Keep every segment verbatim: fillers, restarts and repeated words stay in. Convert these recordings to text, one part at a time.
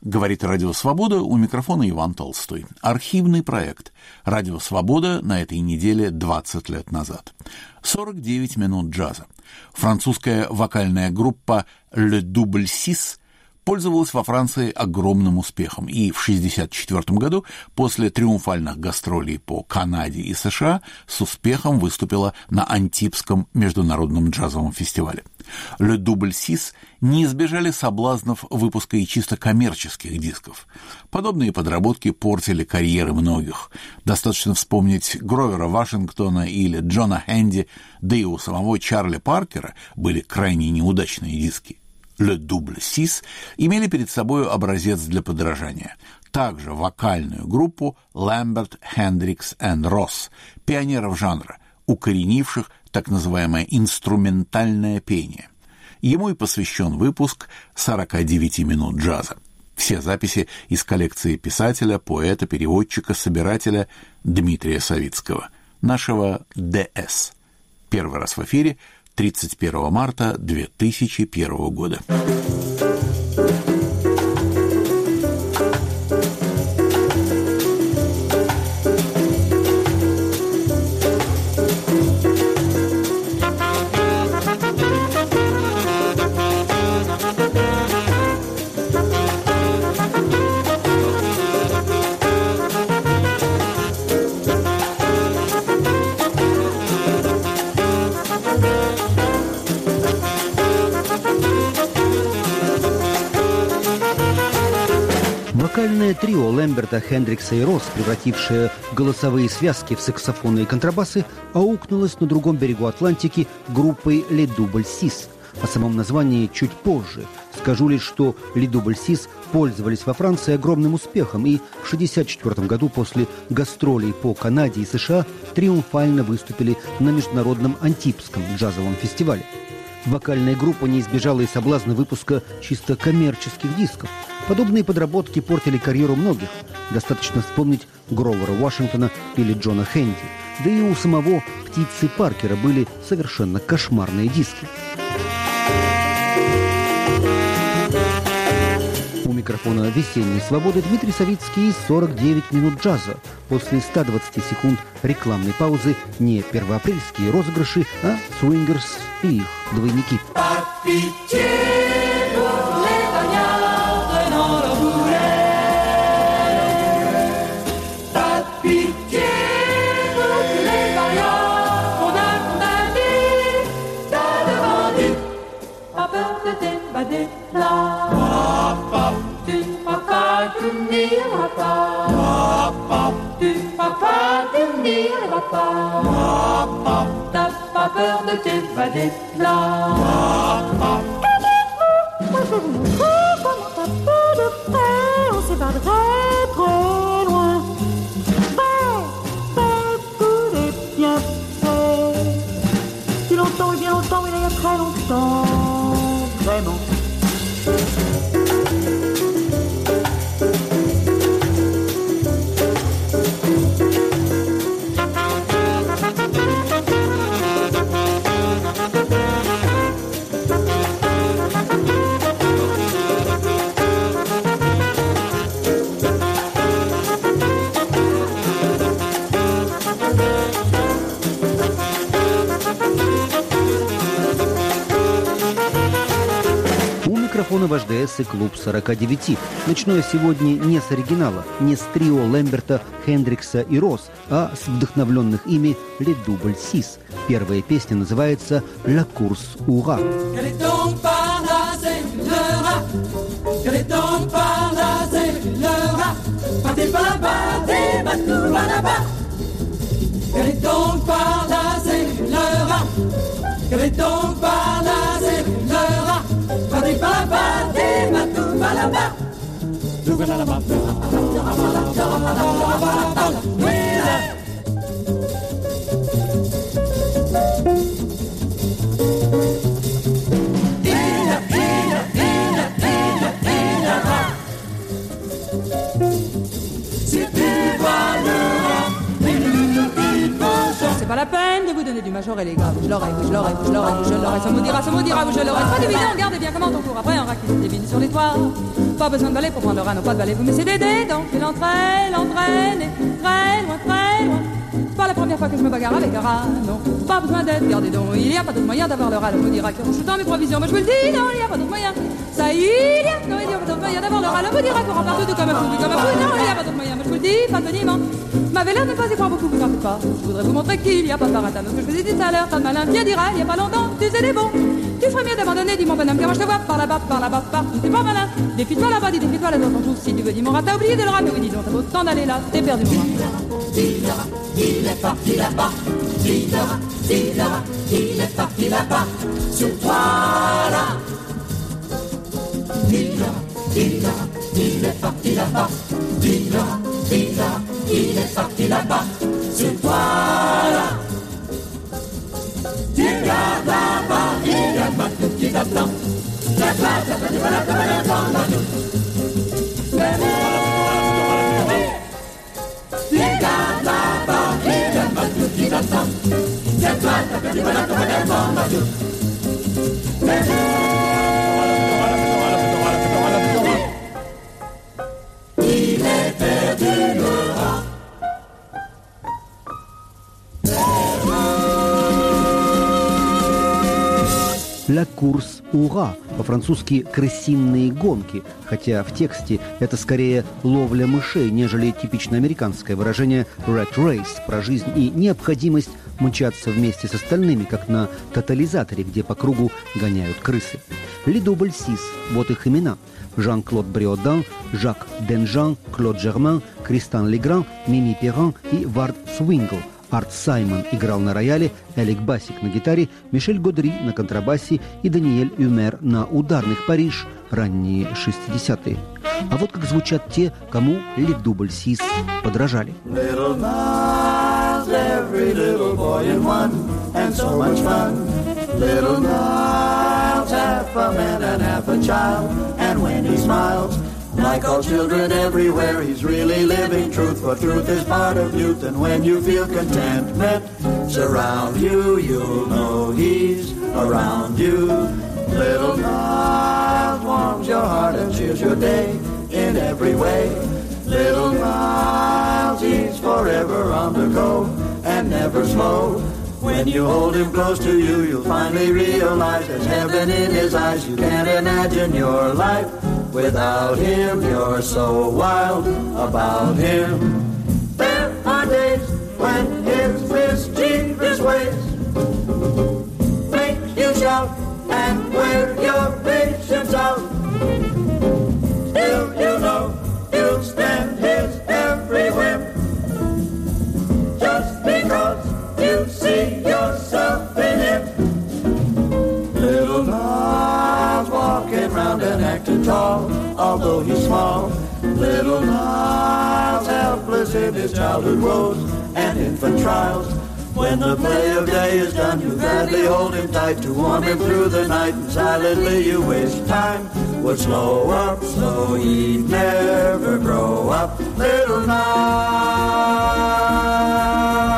Говорит Радио Свобода, у микрофона Иван Толстой. Архивный проект Радио Свобода на этой неделе двадцать лет назад. сорок девять минут джаза. Французская вокальная группа Le Double Six пользовалась во Франции огромным успехом, и в шестьдесят четвёртом году после триумфальных гастролей по Канаде и США с успехом выступила на Антибском международном джазовом фестивале. Le Double Six не избежали соблазнов выпуска и чисто коммерческих дисков. Подобные подработки портили карьеры многих. Достаточно вспомнить Гровера Вашингтона или Джона Хэнди, да и у самого Чарли Паркера были крайне неудачные диски. Le Double Six имели перед собой образец для подражания. Также вокальную группу Lambert, Hendricks and Ross, пионеров жанра, укоренивших так называемое инструментальное пение. Ему и посвящен выпуск сорок девять минут джаза. Все записи из коллекции писателя, поэта, переводчика, собирателя Дмитрия Савицкого, нашего ДС. Первый раз в эфире тридцать первого марта две тысячи первого года. Вокальное трио Лэмберта, Хендрикса и Росс, превратившее голосовые связки в саксофоны и контрабасы, аукнулось на другом берегу Атлантики группой Le Double Six. О самом названии чуть позже. Скажу лишь, что Le Double Six пользовались во Франции огромным успехом и в шестьдесят четвёртом году после гастролей по Канаде и США триумфально выступили на международном Антибском джазовом фестивале. Вокальная группа не избежала и соблазна выпуска чисто коммерческих дисков. Подобные подработки портили карьеру многих. Достаточно вспомнить Гровера Вашингтона или Джона Хэнди. Да и у самого птицы Паркера были совершенно кошмарные диски. У микрофона «Весенней свободы» Дмитрий Савицкий и сорок девять минут джаза. После ста двадцати секунд рекламной паузы не первоапрельские розыгрыши, а свингерс и их двойники. T'as pas peur de t'évader là. Moi je vous montre comment t'as peu de paix. On s'évaderait très loin. Fait, écoutez bien fait. Si longtemps et bien longtemps, il y a très longtemps. Vraiment. Микрофона ваш ДС и клуб сорока девяти. Начну я сегодня не с оригинала, не с трио Лэмберта, Хендрикса и Росс, а с вдохновленных ими Le Double Six. Первая песня называется «La course au rat». pas la peine de vous donner du majoret, les gars. Vous, je l'aurai, vous, je l'aurai, vous, je l'aurai, vous, je l'aurai. Ça me dira, ça me dira, vous, je l'aurai. Pas d'évident, regardez bien comment on court après un rat qui se débine sur les toits. Pas besoin de balai pour prendre le rat, non pas de balai. Vous mettez des dés, donc il entraîne, entraîne, et très loin, très loin. C'est pas la première fois que je me bagarre avec un rat, non. Pas besoin d'aide, regardez donc. Il n'y a pas d'autre moyen d'avoir le rat. On me dira que je dans mes provisions, mais je vous le dis, non, il n'y a pas d'autre moyen. Ça, il y a, non, il n'y a pas d'autre moyen d'avoir le rat. On me dira qu'on repart tout comme un fou, comme un fou. Non, il n'y a pas d'autre moyen, mais je vous le dis, pantoniment. M'avez l'air de ne pas y croire beaucoup, vous en faites pas. Je voudrais vous montrer qu'il n'y a pas de baratin. Ce que je vous ai dit tout à l'heure, tas de malin qui dira, il n'y a pas longtemps, tu sais des bons. Tu ferais mieux d'abandonner, dis mon bonhomme, car moi je te vois par là-bas, par là-bas, partout, t'es pas malin. Défie-toi là-bas, dis défie-toi là-bas, on trouve si tu veux, dis mon rat, t'as oublié de le rat, mais oui, dis donc, t'as beau temps d'aller là, t'es perdu, mon rat. Il est parti là-bas, dis le rat, dis le rat, il est parti là-bas, sur toi là. Dis le rat, dis le rat, il est parti là-bas, dis le rat, dis le rat, il est parti là-bas, sur toi là. Regarde là-bas, il y a pas tout qui t'attend. La place, la place, la place, la place, la place. Regarde là-bas, il y a pas tout qui t'attend. La place, la place, la place, la place. Il est perdu le rat. «La course au rat», по-французски «крысиные гонки», хотя в тексте это скорее ловля мышей, нежели типично американское выражение «rat race» про жизнь и необходимость мчаться вместе с остальными, как на тотализаторе, где по кругу гоняют крысы. «Les Double Six» – вот их имена. Жан-Клод Бриодан, Жак Денжан, Клод Жерман, Кристан Легран, Мими Перран и Вард Свингл. Арт Саймон играл на рояле, Элик Басик на гитаре, Мишель Годри на контрабасе и Даниэль Юмер на ударных. Париж, ранние шестидесятые. А вот как звучат те, кому Les Double Six подражали. Little Niles, every little boy in one, and so much fun. Little Niles, half a man and half a child, and when he smiles, like all children everywhere, he's really living truth, for truth is part of youth, and when you feel contentment surround you, you'll know he's around you. Little Niles warms your heart and cheers your day in every way. Little Niles, he's forever on the go and never slow. When you hold him close to you, you'll finally realize there's heaven in his eyes. You can't imagine your life without him. You're so wild about him. There are days when his mischievous ways make you shout and wear your patience out. Still you know you'll stand his every whim, just because you see yourself in him. Little Niles walking round and acting tall, although he's small. Little Niles helpless in his childhood woes and infant trials. When the play of day is done, you gladly hold him tight to warm him through the night, and silently you wish time would slow up so he'd never grow up. Little Niles.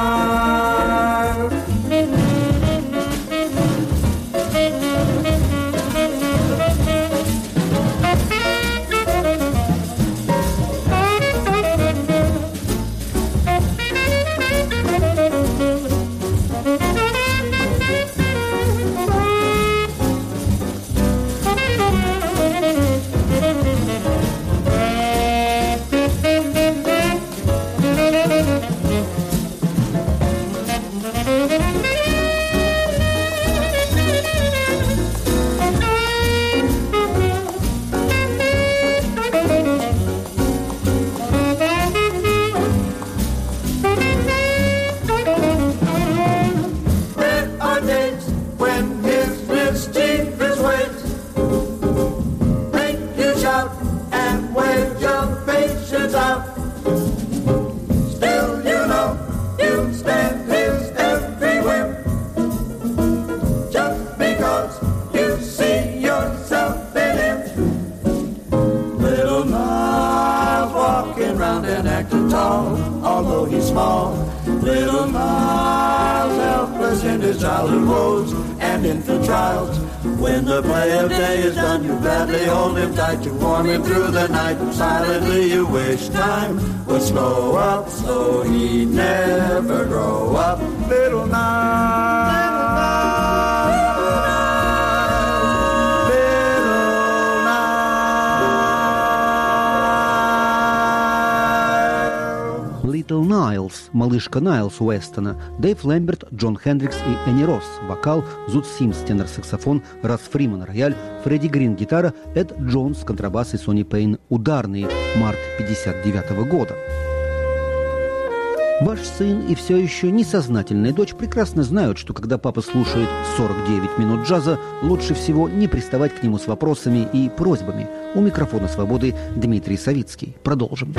around and acting tall, although he's small. Little Niles, helpless in his childhood woes and infant trials. When the play of day is done, you gladly hold him tight to warm him through the night. Silently you wish time would slow up so he'd never grow up. Little Niles, little Niles, little Niles. Little Niles, малышка Найлс Уэстона, Дэйв Лэмберт, Джон Хендрикс и Энни Росс, вокал, Зуд Симс, тенор-саксофон, Расс Фриман, рояль, Фредди Грин, гитара, Эд Джонс, контрабас и Сони Пейн, ударные, март пятьдесят девятого года. Ваш сын и все еще несознательная дочь прекрасно знают, что когда папа слушает сорок девять минут джаза, лучше всего не приставать к нему с вопросами и просьбами. У микрофона «Свободы» Дмитрий Савицкий. Продолжим.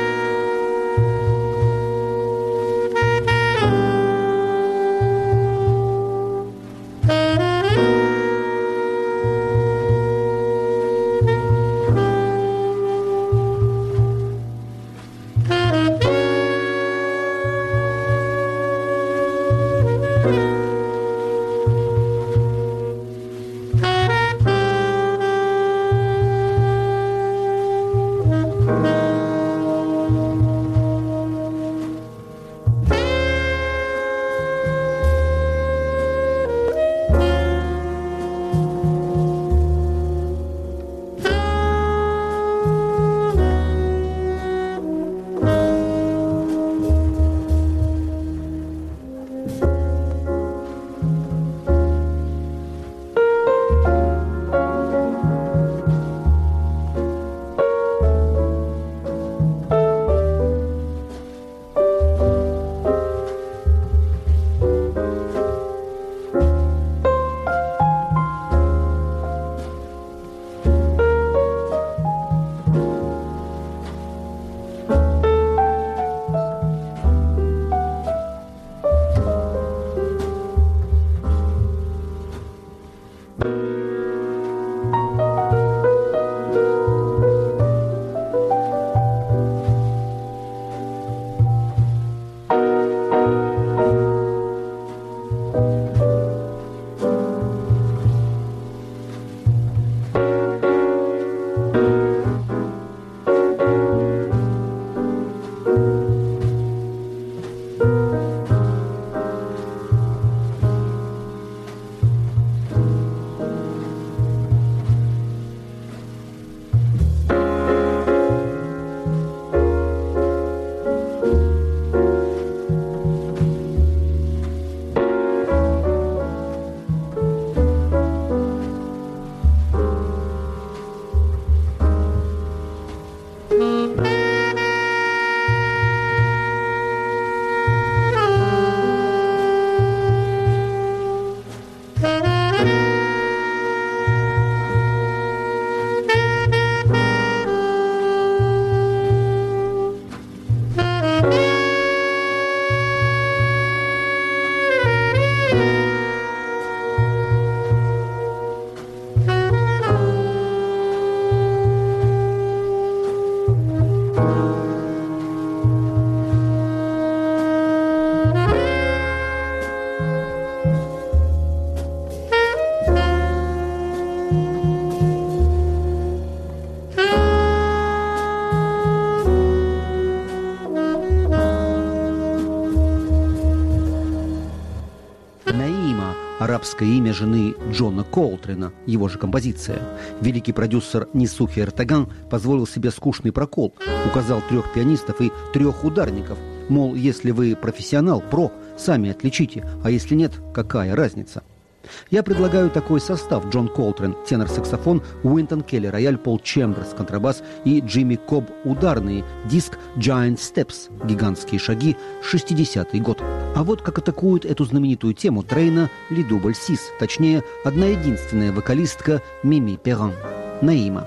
Арабское имя жены Джона Колтрена, его же композиция. Великий продюсер Нисухи Эртаган позволил себе скучный прокол. Указал трех пианистов и трех ударников. Мол, если вы профессионал, про, сами отличите, а если нет, какая разница? Я предлагаю такой состав: Джон Колтрен, тенор-саксофон, Уинтон Келли, рояль, Пол Чемберс, контрабас и Джимми Кобб, ударные, диск Giant Steps, гигантские шаги, шестидесятый год. А вот как атакует эту знаменитую тему Трейна Ли Дубль Сис, точнее, одна единственная вокалистка Мими Перрон. Наима.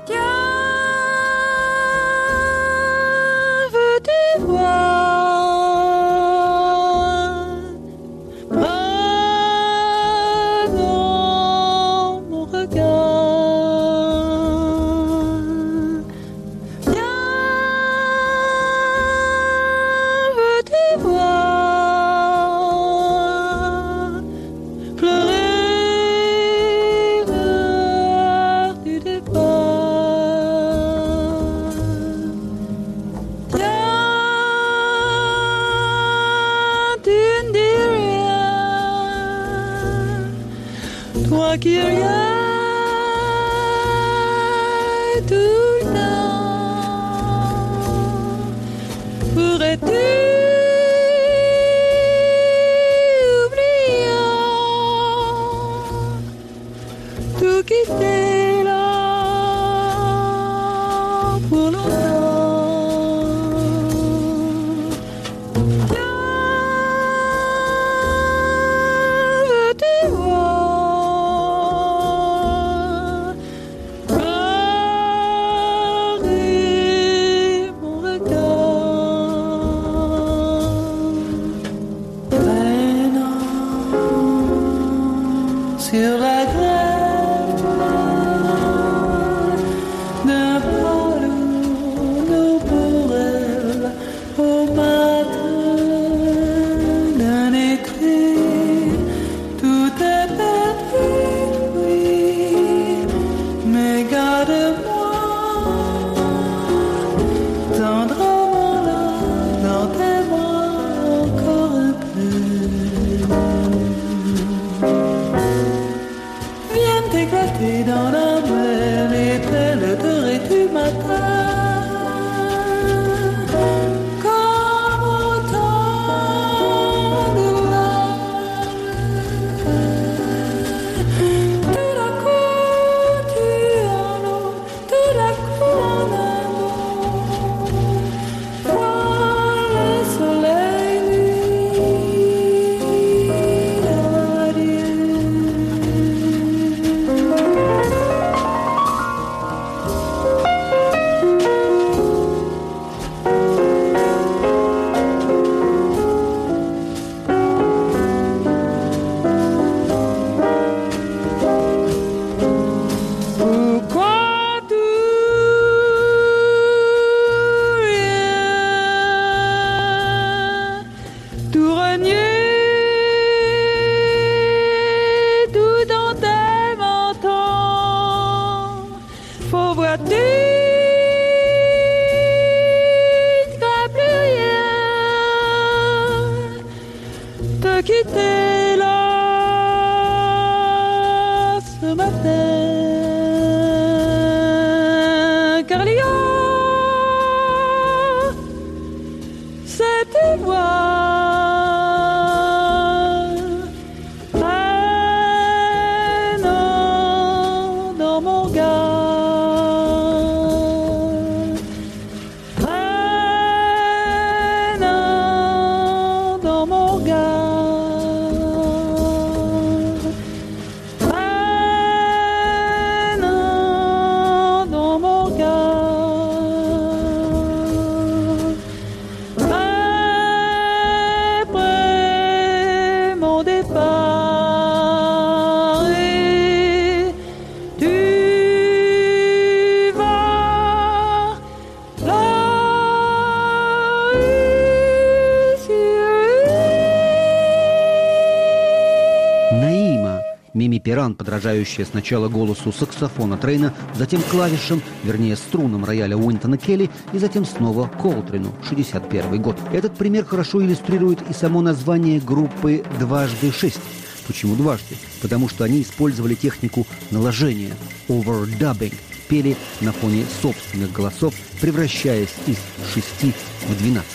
сопран, подражающая сначала голосу саксофона Трейна, затем клавишам, вернее струнам рояля Уинтона Келли и затем снова Колтрейну, шестьдесят первый год. Этот пример хорошо иллюстрирует и само название группы «Дважды шесть». Почему дважды? Потому что они использовали технику наложения, overdubbing, пели на фоне собственных голосов, превращаясь из шести в двенадцать.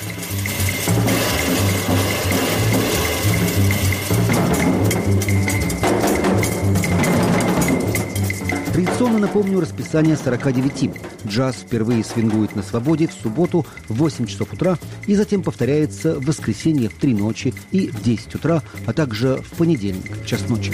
Традиционно напомню расписание сорока девяти. Джаз впервые свингует на свободе в субботу в восемь часов утра и затем повторяется в воскресенье в три ночи и в десять утра, а также в понедельник в час ночи.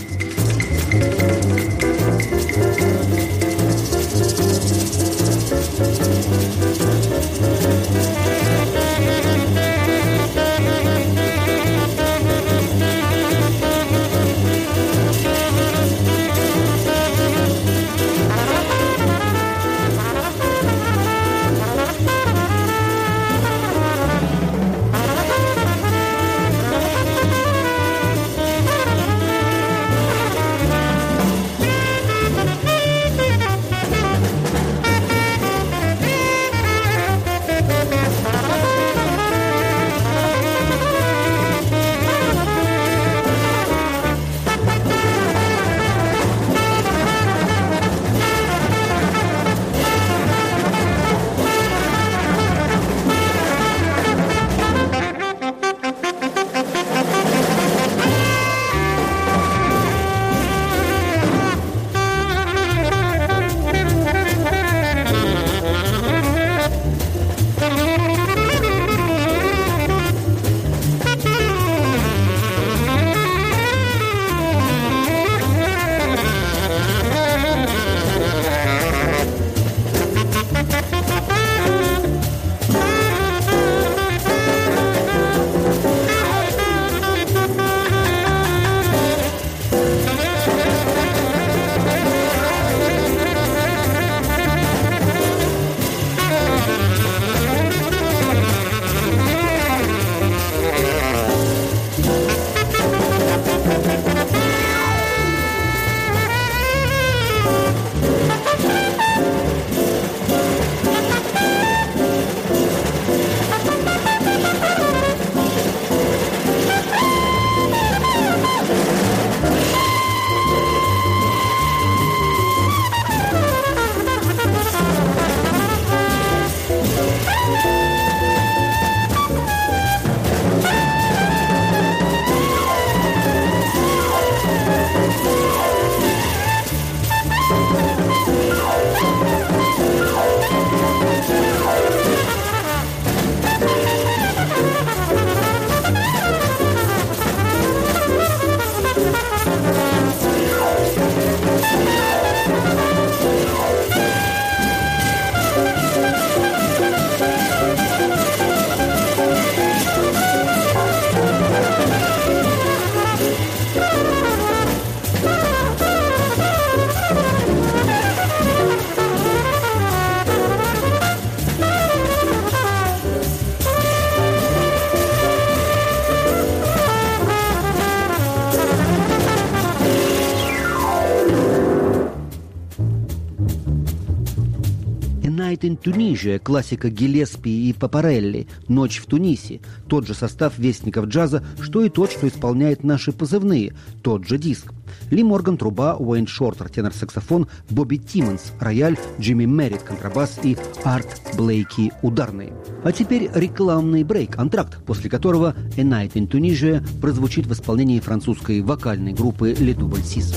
«Night in Tunisia», классика Гиллеспи и Папарелли, «Ночь в Тунисе», тот же состав вестников джаза, что и тот, что исполняет наши позывные, тот же диск. Ли Морган – труба, Уэйн Шортер – тенор-саксофон, Бобби Тиммонс – рояль, Джимми Меррит – контрабас и Арт Блейки – ударные. А теперь рекламный брейк, антракт, после которого «A Night in Tunisia» прозвучит в исполнении французской вокальной группы «Le Double Six».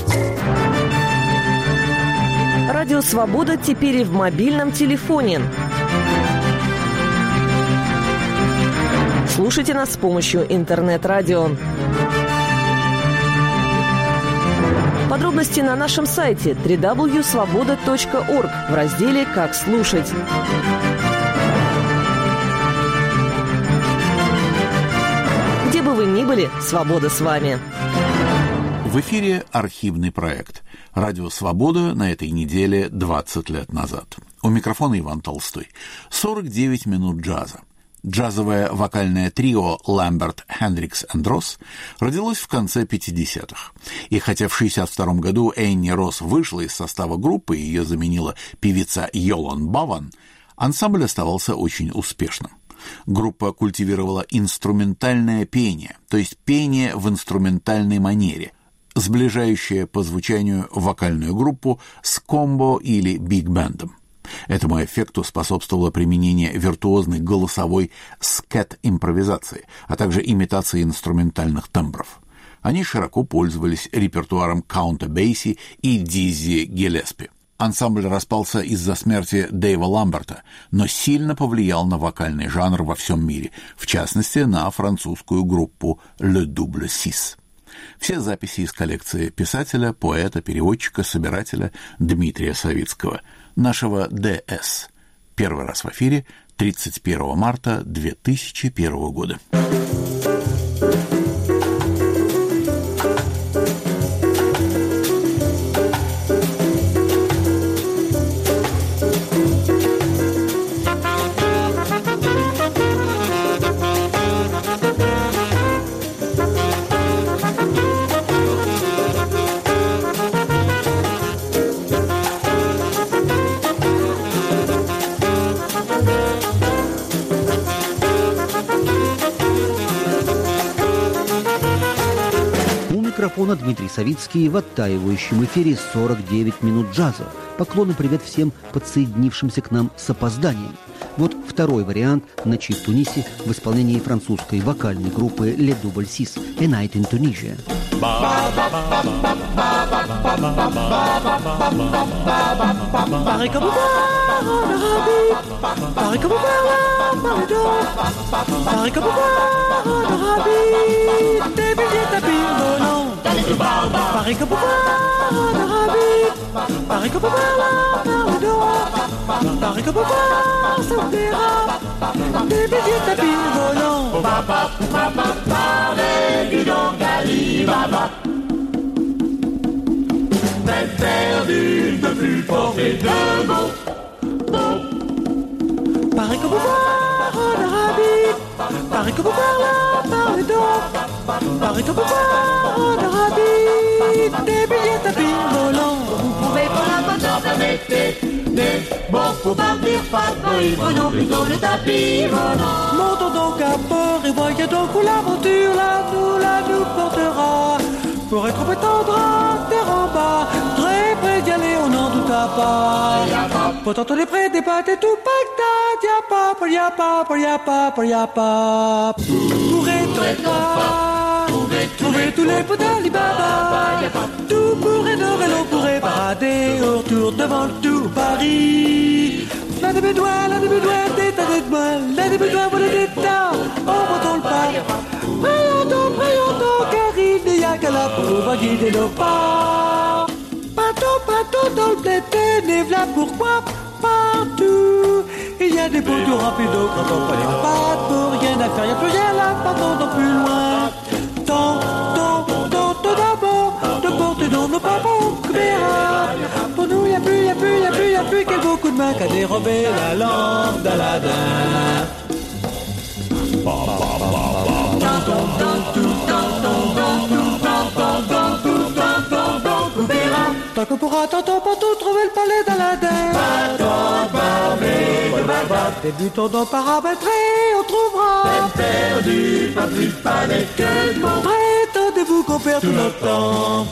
Радио «Свобода» теперь и в мобильном телефоне. Слушайте нас с помощью интернет-радио. Подробности на нашем сайте дабл ю дабл ю дабл ю точка свобода точка орг в разделе «Как слушать». Где бы вы ни были, свобода с вами. В эфире архивный проект. Радио «Свобода» на этой неделе двадцать лет назад. У микрофона Иван Толстой. сорок девять минут джаза. Джазовое вокальное трио Ламберт, Хендрикс энд Росс родилось в конце пятидесятых. И хотя в шестьдесят втором году Энни Росс вышла из состава группы и ее заменила певица Йолан Баван, ансамбль оставался очень успешным. Группа культивировала инструментальное пение, то есть пение в инструментальной манере, сближающее по звучанию вокальную группу с комбо или биг-бендом. Этому эффекту способствовало применение виртуозной голосовой скэт-импровизации, а также имитации инструментальных тембров. Они широко пользовались репертуаром Каунта Бейси и Диззи Гиллеспи. Ансамбль распался из-за смерти Дэйва Ламберта, но сильно повлиял на вокальный жанр во всем мире, в частности, на французскую группу Le Double Six. Все записи из коллекции писателя, поэта, переводчика, собирателя Дмитрия Савицкого, нашего Д С. Первый раз в эфире тридцать первого марта две тысячи первого года. Микрофона Дмитрий Савицкий в оттаивающем эфире сорок девять минут джаза. Поклон и привет всем подсоединившимся к нам с опозданием. Вот второй вариант «Ночи в Тунисе» в исполнении французской вокальной группы Le Double Six «A Night in Tunisia». Paris que pour voir l'Arabie, Paris que pour voir la Paris Paris que pour voir ça plaira, des billets tapis volants. Papa, papa, parlez du donc Alibaba. Belle perdue, ne plus porter de mots. Paris que pour voir l'Arabie, Paris que pour voir la Paris donc, Paris que pour voir l'Arabie, des billets tapis volants. Vous pouvez pas la bonne permettez, mais bon pour partir pas de prenons plutôt le tapis volant. Montons donc à bord et voyons donc où l'aventure là nous la nous portera. Pour être prétendre à terre en bas, très près d'y aller on n'en douta pas. Pourtant on est près des pattes et tout Bagdad, y'a pas, y'a pas, y'a pas, y'a pas. Pourrait-on pas trouver tous les pots d'Alibaba? Tout pourrait dorer, l'on pourrait parader autour devant le tout Paris. Là des bédouins, là des bédouins, des tas de bédouins, là des bédouins, voilà des tas, on retombe le pas. Prions donc, prions donc, car il n'y a qu'à la pour guider nos pas. Bateau, bateau dans le blé, et voilà pourquoi partout il y a des poteaux remplis d'eau. Quand on prend les pattes pour rien à faire, y'a plus rien là, partons donc plus loin. Tant, tant, tant, tant d'abord, de porter dans nos papons, pour nous y'a plus, y'a plus, y'a plus, y'a plus quel beau coup de main qu'à dérober la lampe d'Aladin. Tant qu'on pourra, tantôt pour tout trouver le palais d'Aladin. Débutons donc par abattre, on trouvera. Peine perdue, pas plus de palais que de monde. Prétendez-vous qu'on perd tout notre temps?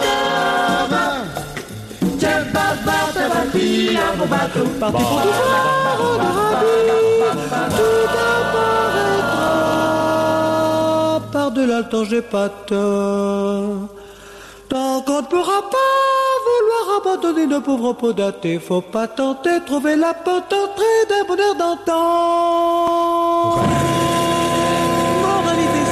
Tiens, barbare, t'as bâti un bon bateau. Parti pour tout voir en Arabie. Tout apparaîtra. Par-delà le temps, j'ai pas tort. Tant qu'on ne pourra pas vouloir abandonner nos pauvres peaux datées, faut pas tenter de trouver la porte d'entrée d'un bonheur d'antan. Moralité,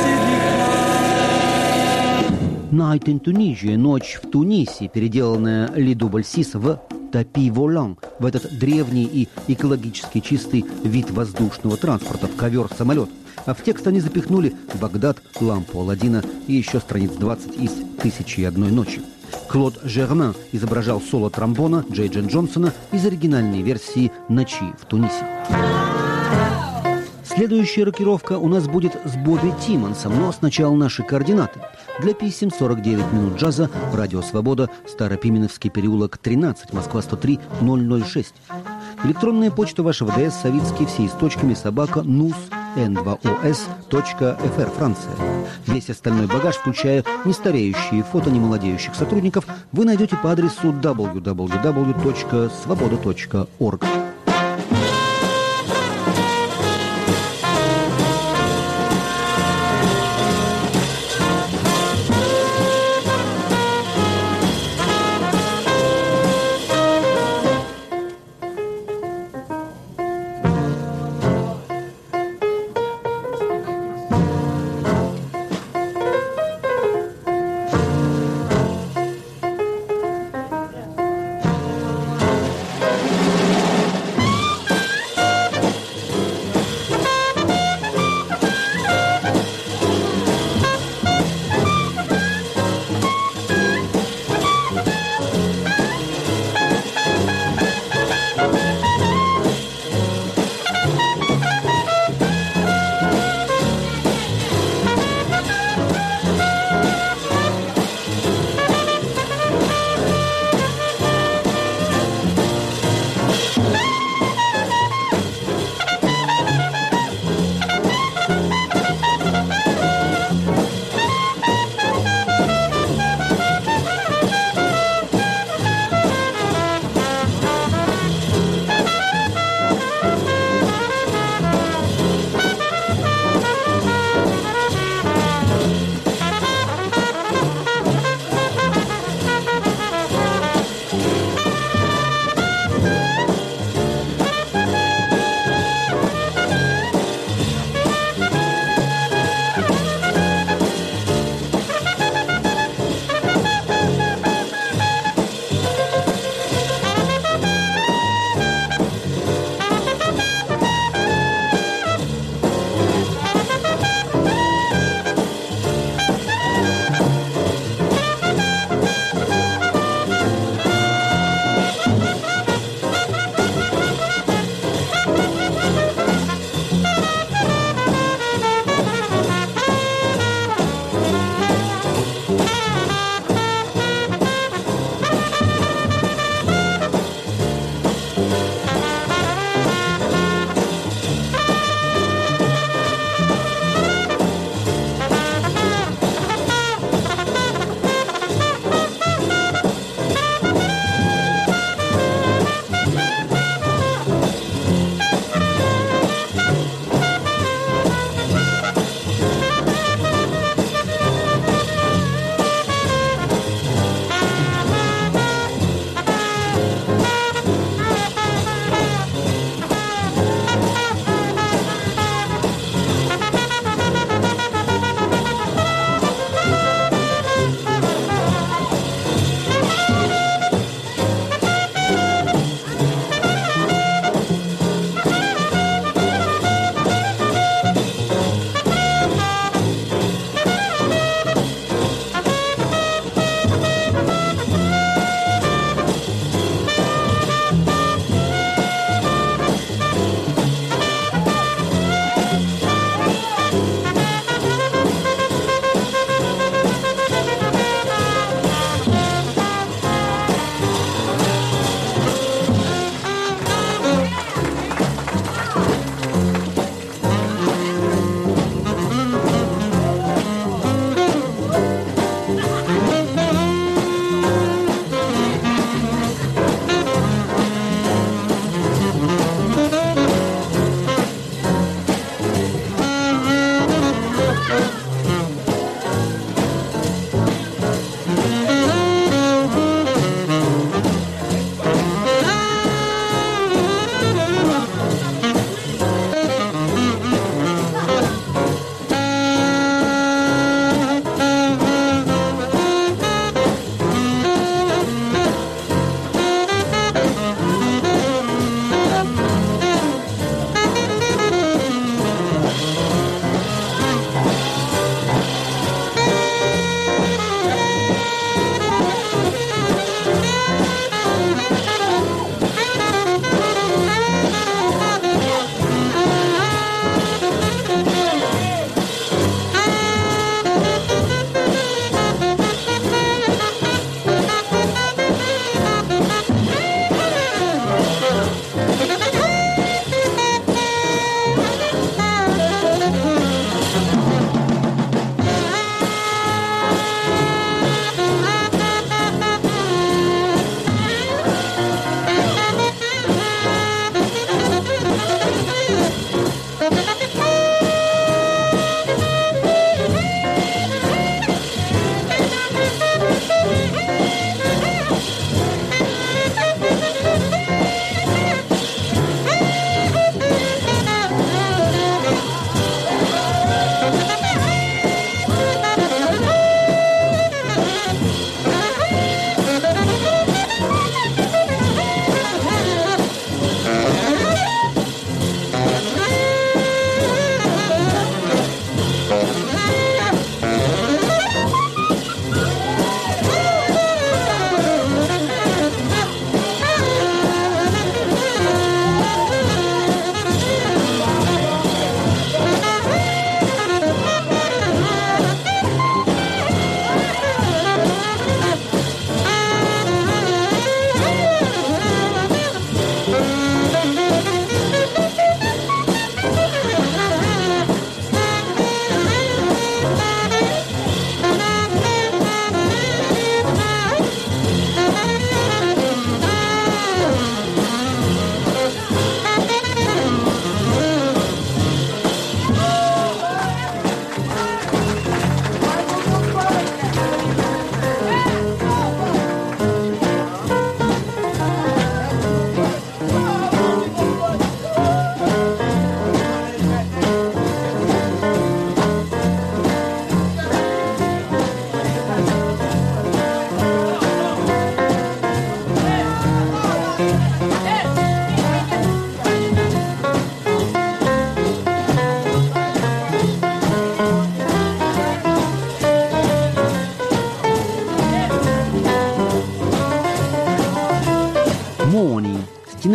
c'est «Night in Tunisia» — «Ночь в Тунисе», переделанная Le Double Six в «Tapis volant», в этот древний и экологически чистый вид воздушного транспорта, в ковер-самолет. А в текст они запихнули Багдад, лампу Аладдина и еще страниц двадцать из «Тысячи и одной ночи». Клод Жермен изображал соло тромбона Джей Джен Джонсона из оригинальной версии «Ночи в Тунисе». Следующая рокировка у нас будет с Бобби Тиммонсом, но сначала наши координаты. Для писем сорок девять минут джаза, Радио Свобода, Старопименовский переулок, тринадцать, Москва, сто три ноль ноль шесть. Электронная почта вашего ДС Савицкий, все с точками, собака, нус, эн два о эс точка эф эр, Франция. Весь остальной багаж, включая нестареющие фото немолодеющих сотрудников, вы найдете по адресу дабл ю дабл ю дабл ю точка свобода точка орг.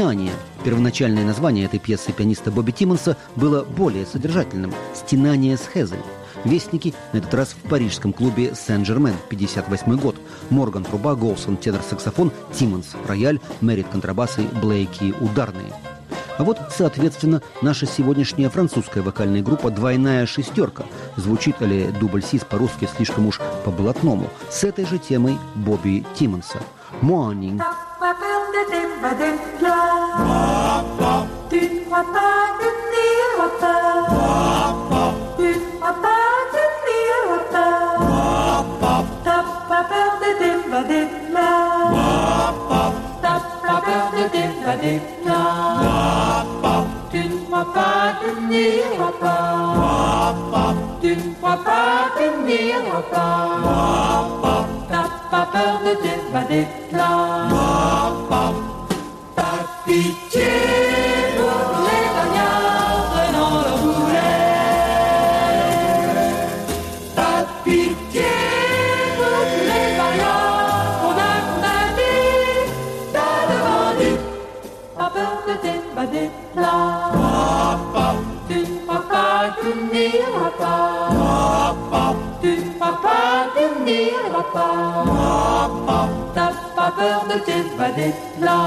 «Стенание». Первоначальное название этой пьесы пианиста Бобби Тиммонса было более содержательным «Стенание с Хезой». Вестники на этот раз в парижском клубе Сен-Жермен, пятьдесят восьмой год. Морган труба, Голсон тенор-саксофон, Тиммонс рояль, Меррит контрабасы, Блейки ударные. А вот, соответственно, наша сегодняшняя французская вокальная группа «Двойная шестерка». Звучит ли дубль сис по-русски слишком уж по-блатному, с этой же темой Бобби Тиммонса. «Morning». Pas peur de t'évader là. Tu ne crois pas, tu n'iras pas. Tu ne crois pas, tu n'iras pas. T'as pas peur de t'évader là. T'as pas peur de t'évader là. Tu ne crois pas, tu n'iras pas. Tu ne crois pas, tu n'iras pas. T'as pas peur de t'évader là. Pas de pitié pour les bagnards prenant leur boulet. Pas de pitié pour les bagnards qu'on a condamnés. T'as demandé. Pas peur de t'évader là. Tu ne crois pas, tu n'iras pas. Tu ne crois pas, tu n'iras pas. T'as pas peur de t'évader là.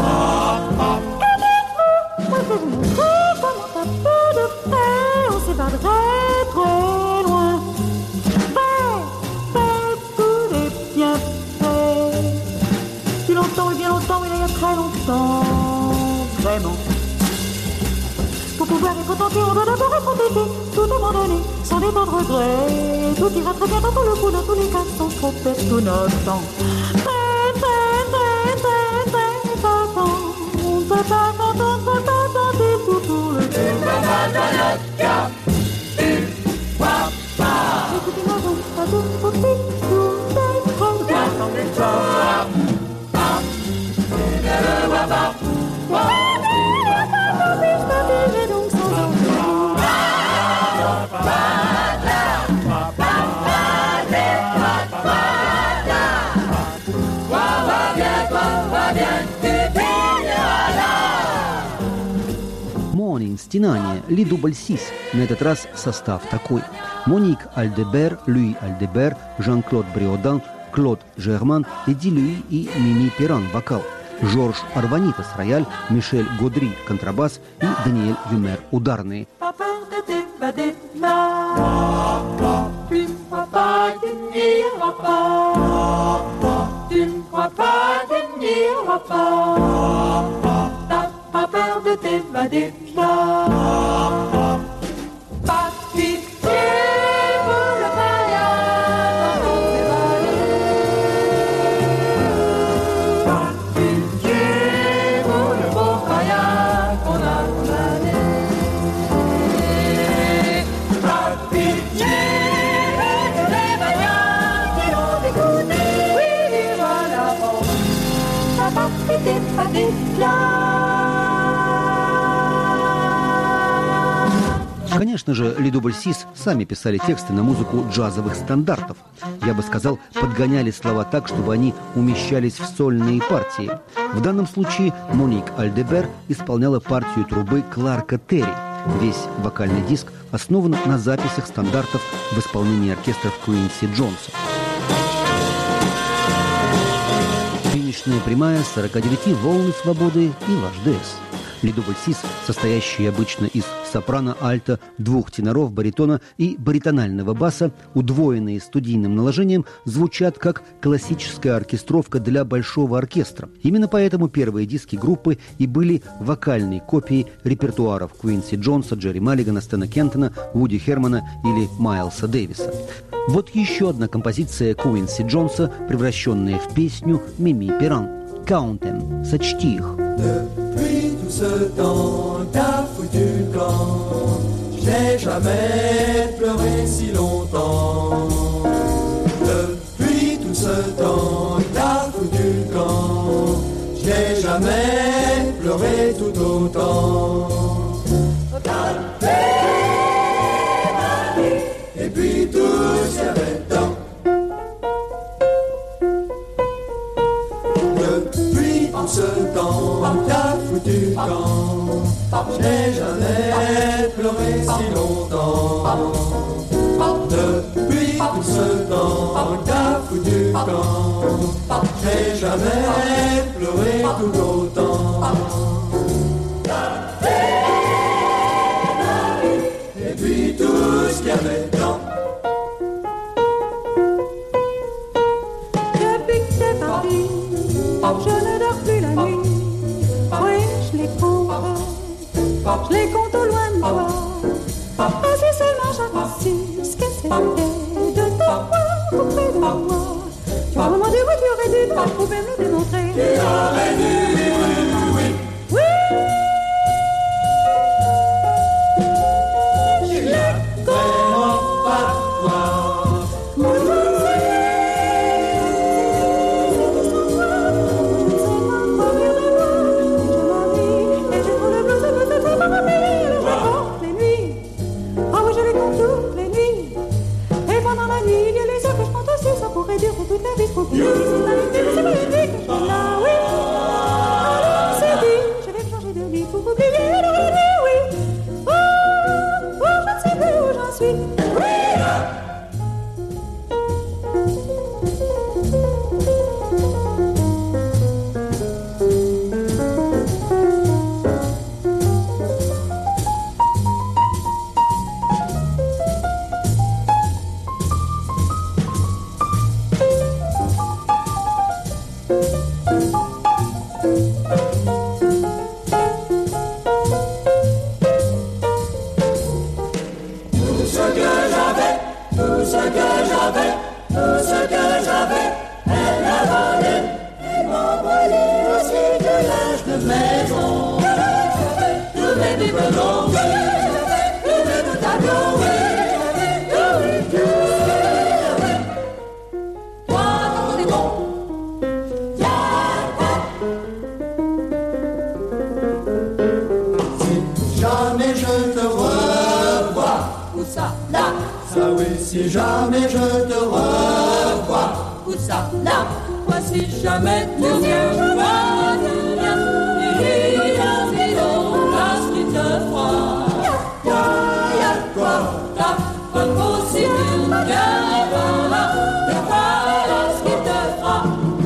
Moi je vous montrer comment t'as peu de paix. On s'évaderait très loin. Paix, paix, tous les bienfaits. Depuis longtemps et bien longtemps, et là il y a très longtemps. Vraiment. Pour pouvoir être tenté, on doit d'abord être entêté. Tout abandonné, sans dépendre de regret. Tout ira très bien dans tout le coup, dans tous les cas, sans trop perdre tout notre temps. Peine, peine, peine, peine, peine, pas tant. On ne peut pas quand on ne peut pas tenter pour tout le temps. Tu ne vas pas dans notre cas. Tu ne vas pas. Écoutez-moi donc, pas tout pour tout, tout est trop bien. Attendez-toi. Pas, ne le vois pas. «Morning», «Стенание», «Ли дубль сис». На этот раз состав такой. Моник Альдебер, Луи Альдебер, Жан-Клод Бриодан, Клод Жерман, Эдди Люи и Мими Перан вокал. Жорж Арванитас рояль, Мишель Годри контрабас и Даниэль Юмер ударные. Pas peur de t'évader là. Tu ne crois pas, tu n'iras pas. Tu ne crois pas, tu n'iras pas. T'as pas peur de t'évader là. Pas de pitié pour le païen quand on s'évade. Pas de pitié pour le beau païen qu'on a condamné. Pas de pitié pour les bagnards qui l'ont dégoûté. Oui, voilà bon. T'as pas pu t'évader là. Конечно же, Ли дубль сис сами писали тексты на музыку джазовых стандартов. Я бы сказал, подгоняли слова так, чтобы они умещались в сольные партии. В данном случае Моник Альдебер исполняла партию трубы Кларка Терри. Весь вокальный диск основан на записях стандартов в исполнении оркестров Куинси Джонса. Финишная прямая с сорока девяти волны свободы и ваш ДС. Ли дубль сис, состоящий обычно из сопрано, альто, двух теноров, баритона и баритонального баса, удвоенные студийным наложением, звучат как классическая оркестровка для большого оркестра. Именно поэтому первые диски группы и были вокальной копией репертуаров Куинси Джонса, Джерри Маллигана, Стэна Кентона, Вуди Хермана или Майлса Дэвиса. Вот еще одна композиция Куинси Джонса, превращенная в песню Мими Перан. «Count them», «Сочти их». Depuis tout ce temps, t'as foutu le camp. Je n'ai jamais pleuré si longtemps. Depuis tout ce temps, t'as foutu le camp. Je n'ai jamais pleuré tout autant. T'as levé ma vie, et puis tout s'y avait dedans. Depuis tout ce temps, t'as foutu longtemps. Depuis tout ce temps qu'a foutu camp, j'ai jamais pleuré tout autant. Et puis tout ce qu'il y avait dedans. Depuis que t'es parti, je ne dors plus la nuit. Oui, je les compte, je les compte au loin de moi. Ah, si seulement j'avais su ce que c'était de t'avoir auprès de moi. Tu m'as demandé où tu aurais dû, toi, pouvais me le démontrer. Tu aurais dû, oui, oui. Oui, Je l'ai vraiment pas toi. Ça pourrait durer toute la vie, pour qu'il y ait c'est pas une vie que je suis là, oui. Alors c'est dit, je vais me changer de lit pour oublier la nuit, oui. Oh, oh, je ne sais plus où j'en suis, oui. Si jamais je te revois, où ça, là, moi si jamais tu viens, moi tu viens, il y a une place qui te froid. y'a, y'a quoi? Ta bonne peau si tu viens par là, y'a pas place qui te froid.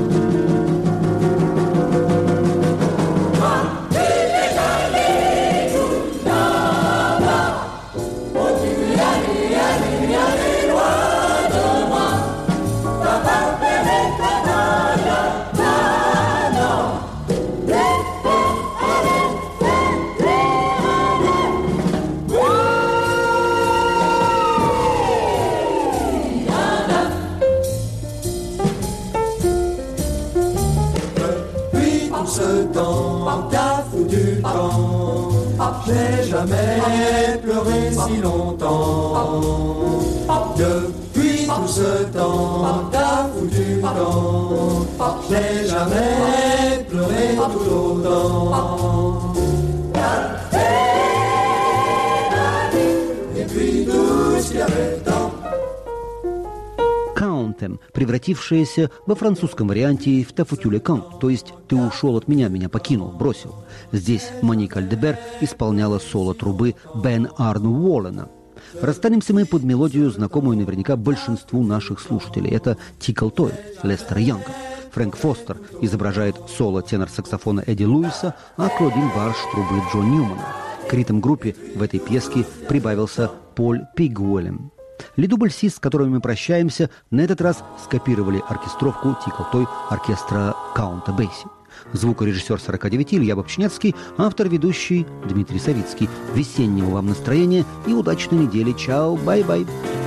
Toi, tu es allé tout là-bas, oh tu es allé, allé, allé. J'ai jamais pleuré si longtemps. Depuis tout ce temps qu'a foutu camp, j'ai jamais pleuré tout autant. Et puis tout ce qu'il y avait dedans. Countem, превратившаяся во французском варианте в «Тафутюле кан», то есть «Ты ушел от меня, меня покинул, бросил». Здесь Моник Альдебер исполняла соло трубы Бен Арну Уоллена. Расстанемся мы под мелодию, знакомую наверняка большинству наших слушателей. Это «Тикл Той» Лестера Янга. Фрэнк Фостер изображает соло тенор-саксофона Эдди Луиса, а Клодин Барш – трубы Джо Ньюмана. К ритм-группе в этой пьеске прибавился Поль Пигуэлем. Ле Дубль Сис, с которыми мы прощаемся, на этот раз скопировали оркестровку «Тикл Той» оркестра Каунта Бейси. Звукорежиссер сорока девяти Илья Бобчинецкий, автор-ведущий Дмитрий Савицкий. Весеннего вам настроения и удачной недели. Чао, бай-бай.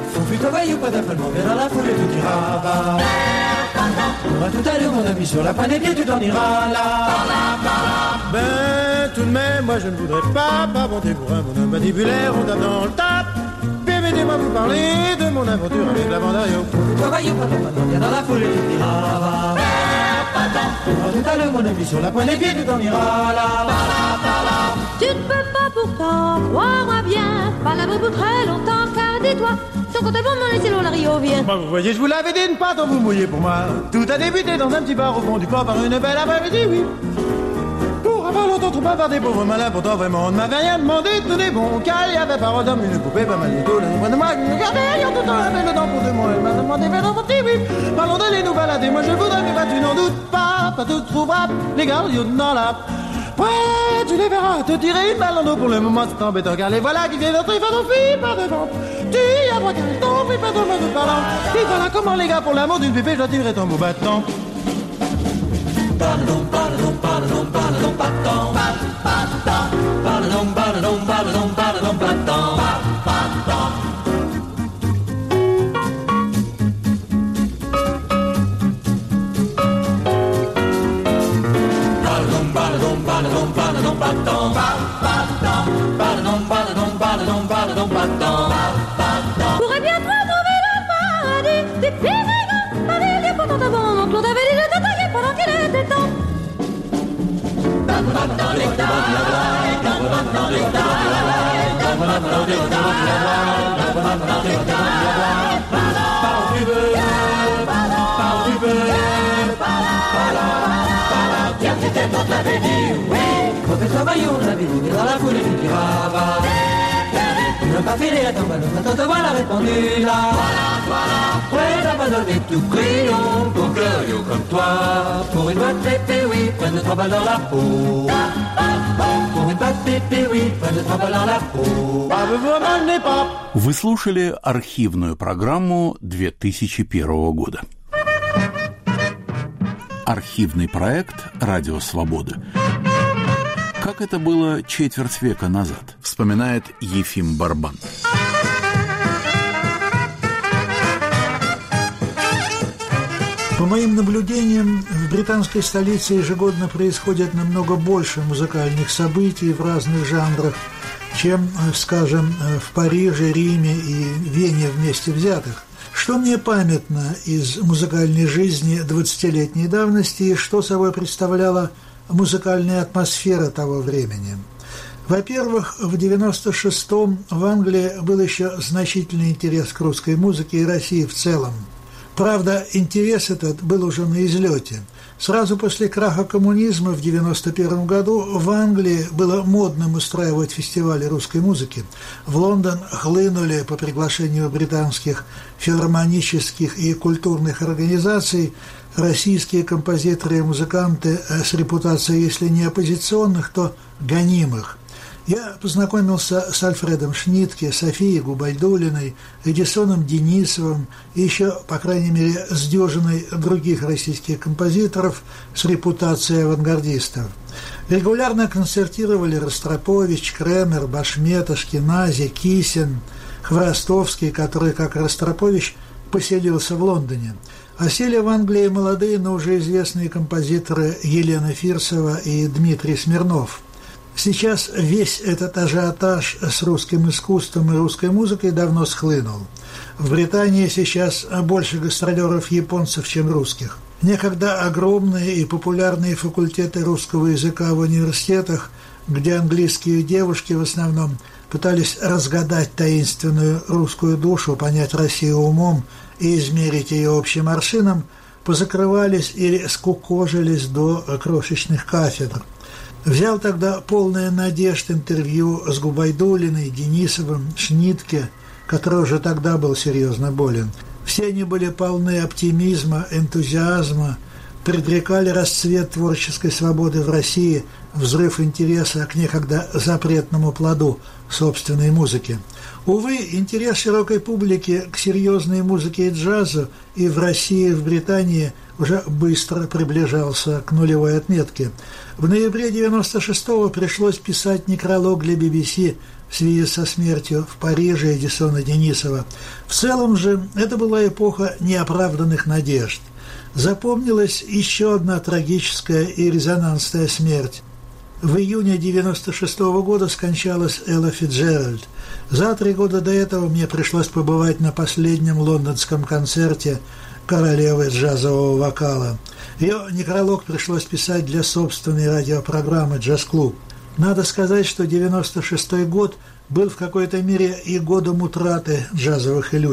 Tout à l'heure, mon ami, sur la panne, bien tu t'en iras là. Ben, tout de même, moi je ne voudrais pas, pas monter pour un mon mandibulaire, on tape dans le tape. Permettez-moi de vous parler de mon aventure avec la bandario. Travaillez pas dans viens dans la foule et tu diras là. Tout à l'heure, mon ami, sur la pointe des pieds, tu t'en iras là. Tu ne peux pas pourtant, crois-moi bien, pas la pour très longtemps, car dis-toi, ton compte est bon, mon laisser l'eau, la Rio vient. Bah, vous voyez, je vous l'avais dit, ne pas trop vous mouiller pour moi. Tout a débuté dans un petit bar au fond du port par une belle après-midi, oui. Pour avoir longtemps trop bavardé, pauvre malin, pourtant vraiment on ne m'avait rien demandé. Tout des bons cas, il y avait parole d'homme, une poupée, pas mal du tout. Là, de moi, qui me regardait, ayant tout le temps la belle dent pour deux mois. Elle m'a demandé, mais dans mon petit oui, parlons d'aller nous balader. Moi je voudrais, mais bah, tu n'en doutes pas, pas tout trouvera les gardiens dans la. Ouais, tu les verras te tirer une balle dans l'eau. Pour le moment c'est embêtant, car les voilà qui viennent d'entrer, ils fuient par devant. Tu y as droit qu'elle tombe, puis pas ton mot de parlant. Et voilà comment les gars, pour l'amour d'une pépé, je dois tirer ton beau bâton. Ba-da-dum, ba-da-dum, ba-da-dum, ba-da-dum, ba-dum, ba-da-dum, ba-da-dum, ba-da-dum, ba-da-dum, ba-da-dum, ba-dum, ba-dum. Pourrait bien trouver le paradis des Pyrénées, Paris, les pourtant avant, mon Claude avait déjà attaqué pendant qu'il était temps. Bien que t'es dans la ville, oui. Professeur Bayon, l'avait dit dans la foule, il dira va. Tu n'as pas filé à ton ballon, attends, te voilà répondu là. Voilà, voilà. Ouais, t'as pas donné tout crayon pour Glorio comme toi. Pour une boîte pépé, oui, prenne de trois balles dans la peau. Pour une boîte pépé, oui, prenne de trois balles dans la peau. Вы слушали архивную программу две тысячи первого года. Архивный проект «Радио Свобода». Как это было четверть века назад, вспоминает Ефим Барбан. По моим наблюдениям, в британской столице ежегодно происходит намного больше музыкальных событий в разных жанрах, чем, скажем, в Париже, Риме и Вене вместе взятых. Что мне памятно из музыкальной жизни двадцатилетней давности и что собой представляла музыкальная атмосфера того времени? Во-первых, в девяносто шестом в Англии был еще значительный интерес к русской музыке и России в целом. Правда, интерес этот был уже на излете. Сразу после краха коммунизма в девяносто первом году в Англии было модным устраивать фестивали русской музыки. В Лондон хлынули по приглашению британских филармонических и культурных организаций российские композиторы и музыканты с репутацией, если не оппозиционных, то гонимых. Я познакомился с Альфредом Шнитке, Софией Губайдуллиной, Эдисоном Денисовым и еще, по крайней мере, с дюжиной других российских композиторов с репутацией авангардистов. Регулярно концертировали Ростропович, Кремер, Башмет, Ашкенази, Кисин, Хворостовский, который, как Ростропович, поселился в Лондоне. А сели в Англии молодые, но уже известные композиторы Елена Фирсова и Дмитрий Смирнов. Сейчас весь этот ажиотаж с русским искусством и русской музыкой давно схлынул. В Британии сейчас больше гастролеров японцев, чем русских. Некогда огромные и популярные факультеты русского языка в университетах, где английские девушки в основном пытались разгадать таинственную русскую душу, понять Россию умом и измерить ее общим аршином, позакрывались или скукожились до крошечных кафедр. Взял тогда полное надежд интервью с Губайдуллиной, Денисовым, Шнитке, который уже тогда был серьезно болен. Все они были полны оптимизма, энтузиазма, предрекали расцвет творческой свободы в России, взрыв интереса к некогда запретному плоду собственной музыки. Увы, интерес широкой публики к серьезной музыке и джазу и в России, и в Британии уже быстро приближался к нулевой отметке. В ноябре девяносто шестого пришлось писать некролог для би би си в связи со смертью в Париже Эдисона Денисова. В целом же это была эпоха неоправданных надежд. Запомнилась еще одна трагическая и резонансная смерть. В июне девяносто шестого года скончалась Элла Фицджеральд. За три года до этого мне пришлось побывать на последнем лондонском концерте королевы джазового вокала. Ее некролог пришлось писать для собственной радиопрограммы «Джаз-клуб». Надо сказать, что девяносто шестой год был в какой-то мере и годом утраты джазовых иллюзий.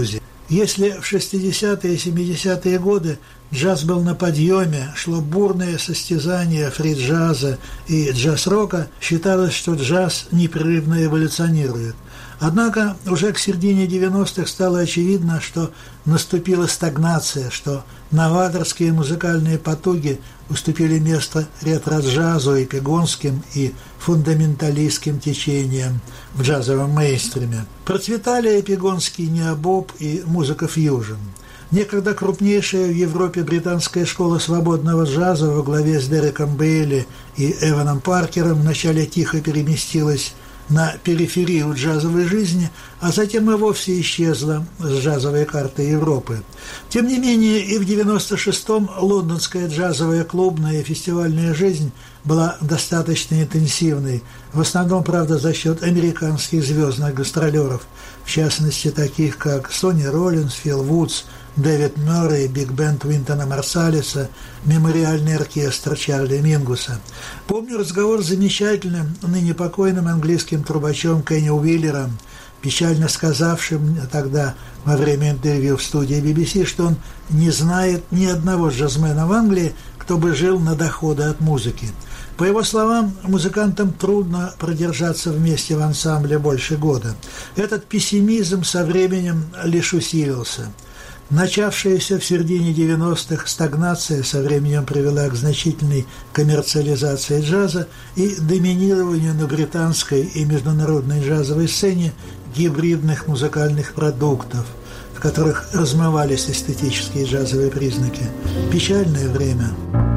Если в шестидесятые и семидесятые годы джаз был на подъеме, шло бурное состязание фри-джаза и джаз-рока, считалось, что джаз непрерывно эволюционирует. Однако уже к середине девяностых стало очевидно, что наступила стагнация, что новаторские музыкальные потуги уступили место ретро-джазу, эпигонским и фундаменталистским течениям в джазовом мейнстриме. Процветали эпигонский необоб и музыка фьюжн. Некогда крупнейшая в Европе британская школа свободного джаза во главе с Дереком Бейли и Эваном Паркером вначале тихо переместилась на периферию джазовой жизни, а затем и вовсе исчезла с джазовой карты Европы. Тем не менее, и в девяносто шестом лондонская джазовая клубная и фестивальная жизнь была достаточно интенсивной, в основном, правда, за счет американских звездных гастролеров, в частности, таких как Сонни Роллинс, Фил Вудс, Дэвид Мёррей, биг-бенд Уинтона Марсалиса, мемориальный оркестр Чарли Мингуса. Помню разговор с замечательным, ныне покойным английским трубачом Кенни Уиллером, печально сказавшим тогда во время интервью в студии би би си, что он не знает ни одного джазмена в Англии, кто бы жил на доходы от музыки. По его словам, музыкантам трудно продержаться вместе в ансамбле больше года. Этот пессимизм со временем лишь усилился. Начавшаяся в середине девяностых стагнация со временем привела к значительной коммерциализации джаза и доминированию на британской и международной джазовой сцене гибридных музыкальных продуктов, в которых размывались эстетические джазовые признаки. Печальное время.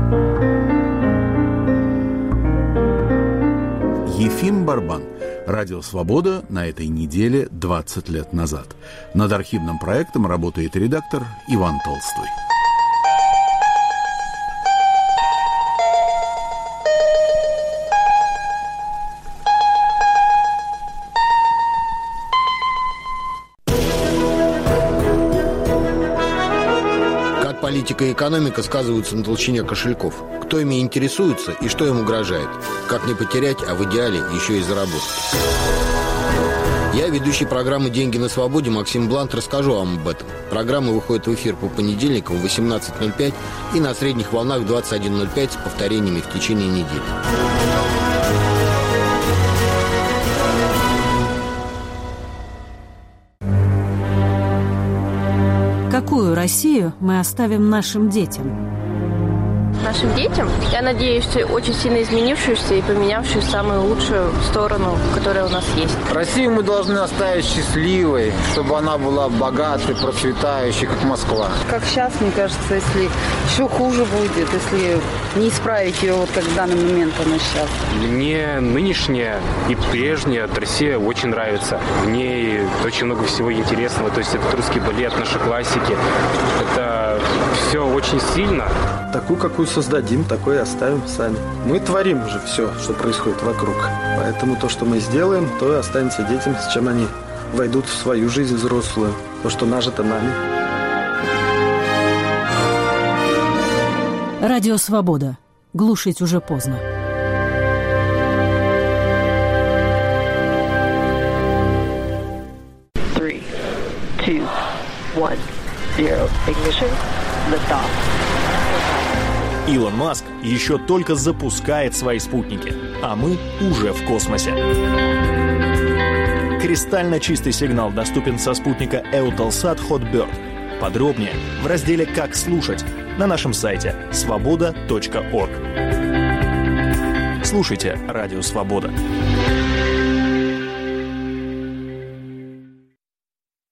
Ефим Барбан. Радио «Свобода» на этой неделе двадцать лет назад. Над архивным проектом работает редактор Иван Толстой. Как политика и экономика сказываются на толщине кошельков? Кто ими интересуется и что им угрожает? Как не потерять, а в идеале еще и заработать? Я, ведущий программы «Деньги на свободе» Максим Блант, расскажу вам об этом. Программа выходит в эфир по понедельникам в восемнадцать ноль пять и на средних волнах в двадцать один ноль пять с повторениями в течение недели. Какую Россию мы оставим нашим детям? Нашим детям, я надеюсь, очень сильно изменившуюся и поменявшую самую лучшую сторону, которая у нас есть. Россию мы должны оставить счастливой, чтобы она была богатой, процветающей, как Москва. Как сейчас, мне кажется, если еще хуже будет, если не исправить ее, вот как в данный момент она сейчас. Мне нынешняя и прежняя Россия очень нравится. В ней очень много всего интересного. То есть это русский балет, наши классики. Это все очень сильно. Такую, какую создадим, такой и оставим сами. Мы творим же все, что происходит вокруг. Поэтому то, что мы сделаем, то и останется детям, с чем они войдут в свою жизнь взрослую. То, что нажито нами. Радио «Свобода». Глушить уже поздно. Three, two, one, zero. Ignition. Lift off. Илон Маск еще только запускает свои спутники, а мы уже в космосе. Кристально чистый сигнал доступен со спутника Eutelsat Hotbird. Подробнее в разделе «Как слушать» на нашем сайте свобода точка орг. Слушайте «Радио Свобода».